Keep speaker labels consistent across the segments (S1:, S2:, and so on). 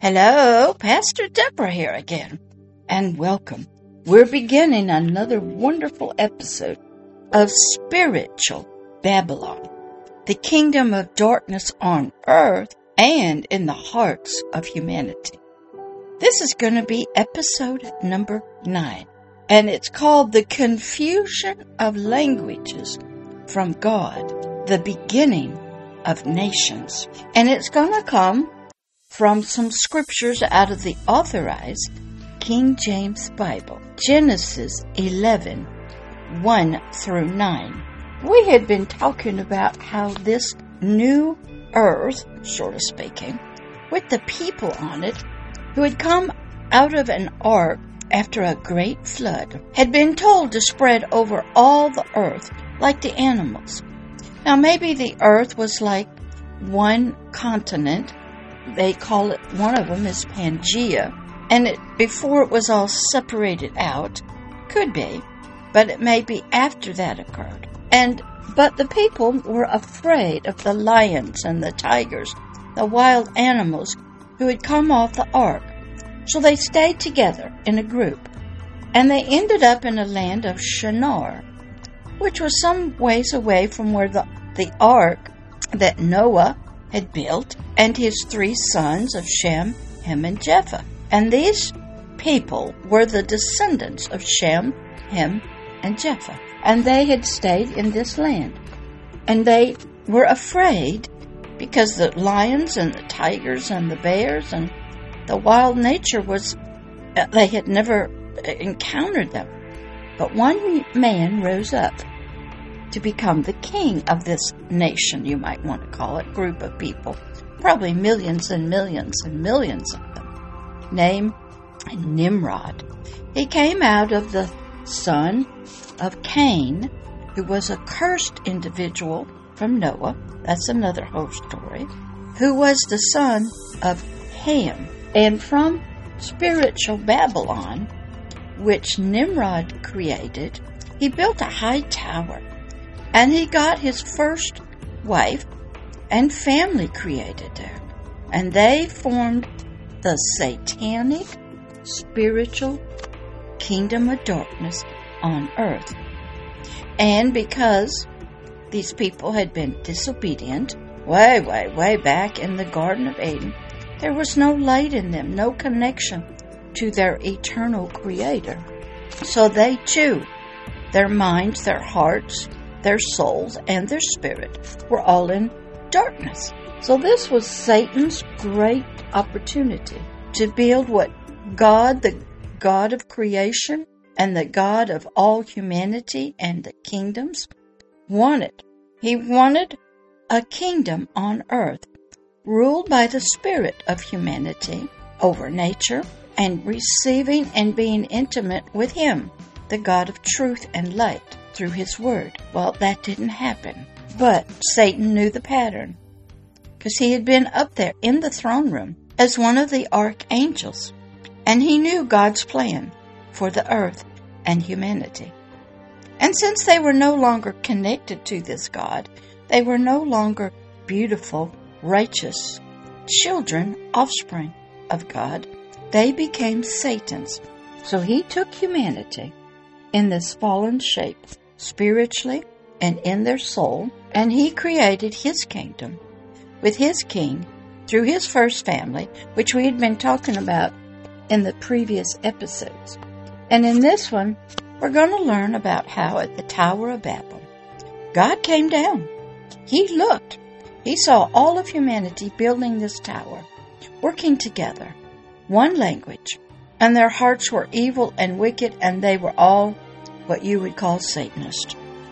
S1: Hello, Pastor Deborah here again, and welcome. We're beginning another wonderful episode of Spiritual Babylon, the kingdom of darkness on earth and in the hearts of humanity. This is going to be episode number 9, and it's called The Confusion of Languages from God, the Beginning of Nations. And it's going to come from some scriptures out of the Authorized King James Bible, Genesis 11, 1 through 9. We had been talking about how this new earth, sort of speaking, with the people on it, who had come out of an ark after a great flood, had been told to spread over all the earth like the animals. Now maybe the earth was like one continent. They call it, one of them is Pangea, and before it was all separated out, could be, but it may be after that occurred. But the people were afraid of the lions and the tigers, the wild animals who had come off the ark, so they stayed together in a group, and they ended up in a land of Shinar, which was some ways away from where the ark that Noah had built, and his 3 sons of Shem, Ham, and Japheth. And these people were the descendants of Shem, Ham, and Japheth. And they had stayed in this land. And they were afraid because the lions and the tigers and the bears and the wild nature they had never encountered them. But one man rose up to become the king of this nation, you might want to call it, group of people, probably millions and millions and millions of them, named Nimrod. He came out of the son of Cain, who was a cursed individual from Noah, that's another whole story, who was the son of Ham. And from spiritual Babylon, which Nimrod created, he built a high tower. And he got his first wife and family created there. And they formed the satanic, spiritual kingdom of darkness on earth. And because these people had been disobedient, way back in the Garden of Eden, there was no light in them, no connection to their eternal Creator. So they too, their minds, their hearts, their souls, and their spirit were all in darkness. So this was Satan's great opportunity to build what God, the God of creation and the God of all humanity and the kingdoms, wanted. He wanted a kingdom on earth ruled by the spirit of humanity over nature and receiving and being intimate with Him, the God of truth and light, through His Word. Well, that didn't happen. But Satan knew the pattern, because he had been up there in the throne room as one of the archangels, and he knew God's plan for the earth and humanity. And since they were no longer connected to this God, they were no longer beautiful, righteous children, offspring of God, they became Satan's. So he took humanity in this fallen shape, spiritually and in their soul, and he created his kingdom with his king through his first family, which we had been talking about in the previous episodes. And in this one, we're going to learn about how at the Tower of Babel, God came down. He looked. He saw all of humanity building this tower, working together, one language, and their hearts were evil and wicked, and they were all what you would call Satanist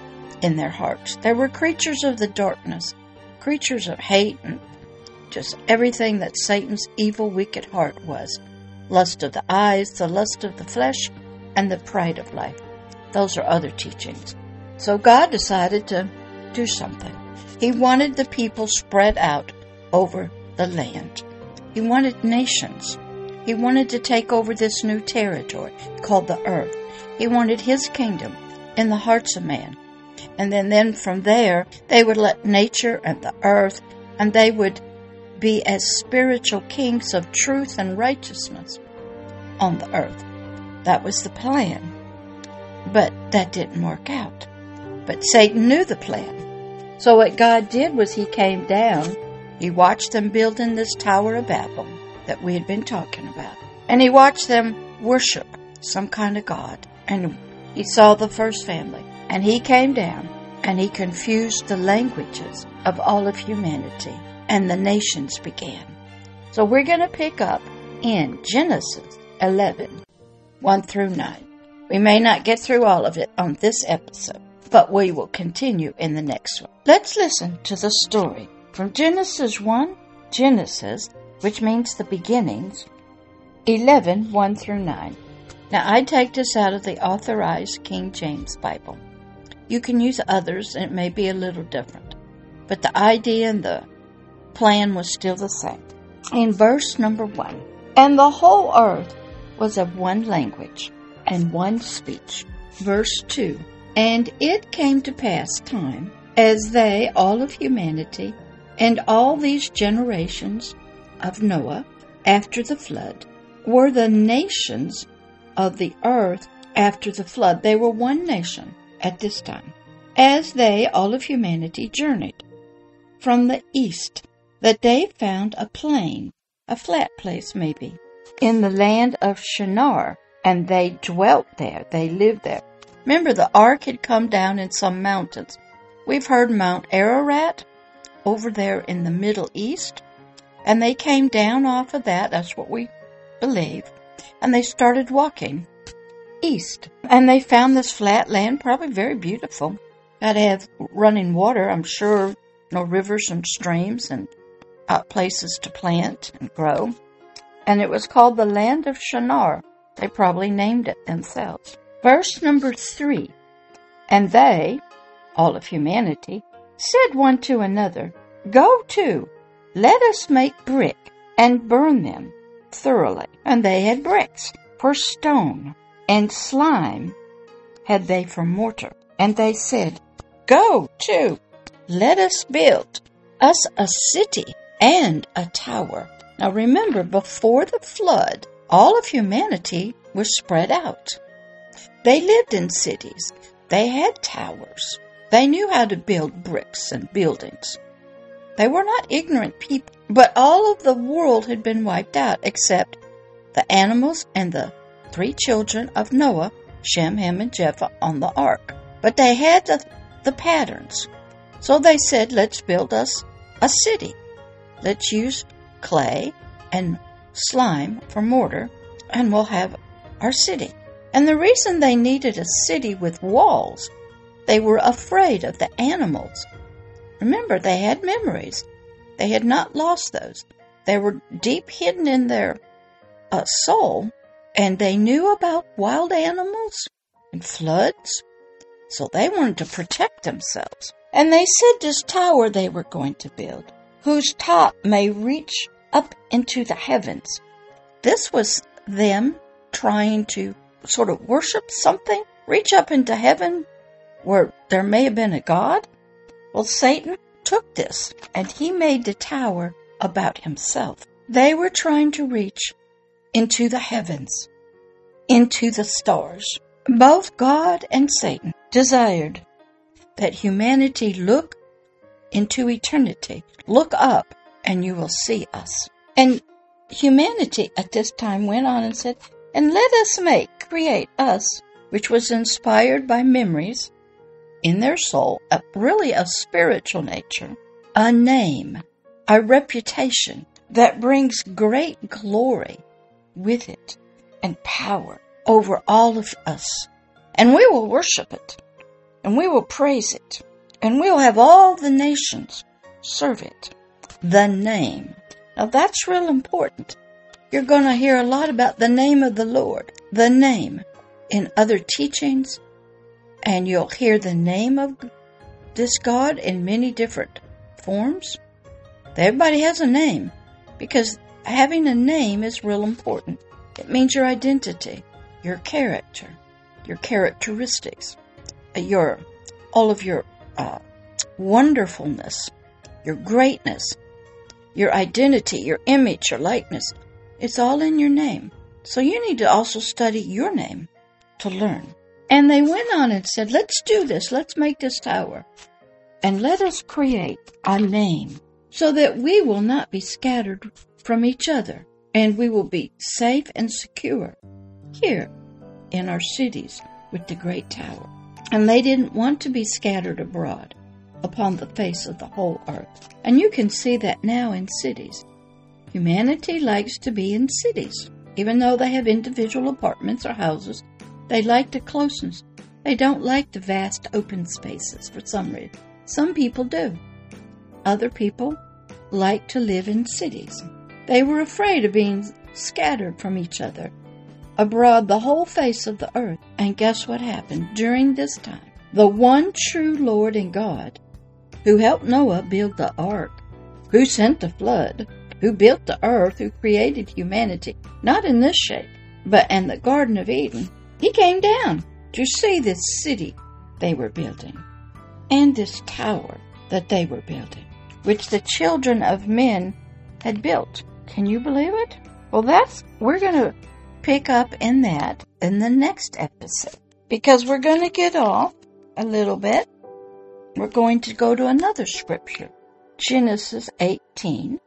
S1: in their hearts. They were creatures of the darkness, creatures of hate, and just everything that Satan's evil, wicked heart was. Lust of the eyes, the lust of the flesh, and the pride of life. Those are other teachings. So God decided to do something. He wanted the people spread out over the land. He wanted nations. He wanted to take over this new territory called the earth. He wanted His kingdom in the hearts of man. And then from there, they would let nature and the earth, and they would be as spiritual kings of truth and righteousness on the earth. That was the plan. But that didn't work out. But Satan knew the plan. So what God did was he came down. He watched them building this Tower of Babel that we had been talking about. And he watched them worship some kind of God. And he saw the first family. And he came down and he confused the languages of all of humanity. And the nations began. So we're going to pick up in Genesis 11, 1 through 9. We may not get through all of it on this episode, but we will continue in the next one. Let's listen to the story from Genesis 1, Genesis, which means the beginnings, 11, 1 through 9. Now, I take this out of the Authorized King James Bible. You can use others, and it may be a little different, but the idea and the plan was still the same. In verse number 1, and the whole earth was of one language and one speech. Verse 2, and it came to pass time, as they, all of humanity, and all these generations of Noah, after the flood, were the nations of the earth after the flood. They were one nation at this time. As they, all of humanity, journeyed from the east, that they found a plain, a flat place maybe, in the land of Shinar, and they dwelt there. They lived there. Remember, the ark had come down in some mountains. We've heard Mount Ararat over there in the Middle East, and they came down off of that. That's what we believe. And they started walking east, and they found this flat land, probably very beautiful. Got to have running water, I'm sure, rivers and streams and places to plant and grow. And it was called the land of Shinar. They probably named it themselves. Verse number 3, and they, all of humanity, said one to another, go to, let us make brick and burn them thoroughly. And they had bricks for stone, and slime had they for mortar. And they said, go to, let us build us a city and a tower. Now remember, before the flood, all of humanity was spread out. They lived in cities. They had towers. They knew how to build bricks and buildings. They were not ignorant people, but all of the world had been wiped out except the animals and the 3 children of Noah, Shem, Ham, and Japheth, on the ark. But they had the patterns. So they said, let's build us a city. Let's use clay and slime for mortar, and we'll have our city. And the reason they needed a city with walls, they were afraid of the animals. Remember, they had memories. They had not lost those. They were deep hidden in their soul, and they knew about wild animals and floods, so they wanted to protect themselves. And they said this tower they were going to build, whose top may reach up into the heavens. This was them trying to sort of worship something, reach up into heaven where there may have been a God. Well, Satan took this and he made the tower about himself. They were trying to reach into the heavens, into the stars. Both God and Satan desired that humanity look into eternity. Look up and you will see us. And humanity at this time went on and said, and let us create us, which was inspired by memories in their soul, really a spiritual nature, a name, a reputation that brings great glory with it and power over all of us. And we will worship it, and we will praise it, and we will have all the nations serve it. The name. Now that's real important. You're going to hear a lot about the name of the Lord, the name, in other teachings, and you'll hear the name of this God in many different forms. Everybody has a name, because having a name is real important. It means your identity, your character, your characteristics, all of your wonderfulness, your greatness. your identity, your image, your likeness. It's all in your name. So you need to also study your name to learn. And they went on and said, let's do this. Let's make this tower. And let us create a name so that we will not be scattered from each other. And we will be safe and secure here in our cities with the great tower. And they didn't want to be scattered abroad upon the face of the whole earth. And you can see that now in cities. Humanity likes to be in cities. Even though they have individual apartments or houses, they like the closeness. They don't like the vast open spaces for some reason. Some people do. Other people like to live in cities. They were afraid of being scattered from each other abroad the whole face of the earth. And guess what happened during this time? The one true Lord and God, who helped Noah build the ark, who sent the flood, who built the earth, who created humanity, not in this shape, but in the Garden of Eden, he came down to see this city they were building and this tower that they were building, which the children of men had built. Can you believe it? Well, we're going to pick up in that in the next episode, because we're going to get off a little bit. We're going to go to another scripture, Genesis 18,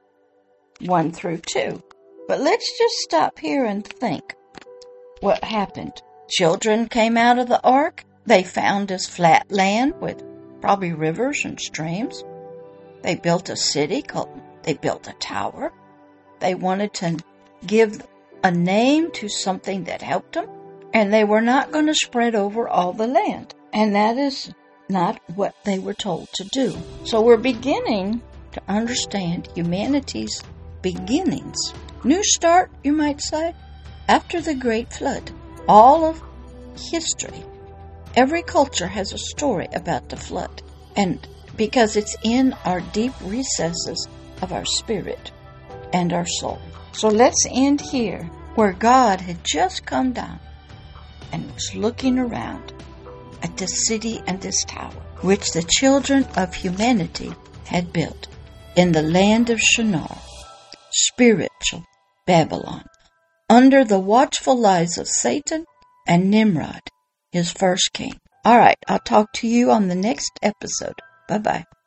S1: 1 through 2. But let's just stop here and think what happened. Children came out of the ark. They found this flat land with probably rivers and streams. They built a city they built a tower. They wanted to give a name to something that helped them, and they were not going to spread over all the land. And that is not what they were told to do. So we're beginning to understand humanity's beginnings. New start, you might say, after the Great Flood. All of history, every culture has a story about the flood. And because it's in our deep recesses of our spirit and our soul. So let's end here, where God had just come down and was looking around at this city and this tower, which the children of humanity had built in the land of Shinar, spiritual Babylon, under the watchful eyes of Satan and Nimrod, his first king. All right, I'll talk to you on the next episode. Bye-bye.